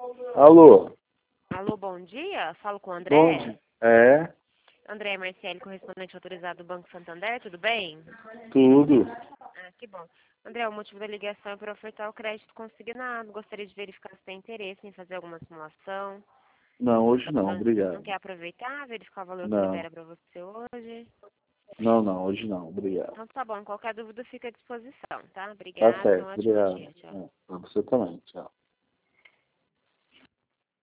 Alô? Alô, bom dia. Falo com o André. Bom dia. É, André Marcelli, correspondente autorizado do Banco Santander, tudo bem? tudo. Ah, que bom. André, o motivo da ligação é para ofertar o crédito consignado. Gostaria de verificar se tem interesse em fazer alguma simulação. Não, hoje não, Não obrigado. quer aproveitar, verificar o valor que Não, libera para você hoje? não, hoje não, obrigado. Então tá bom, qualquer dúvida fica à disposição, tá? Tá Obrigada, tenha um certo, ótimo obrigado. dia. Tchau. É, pra você também, tchau.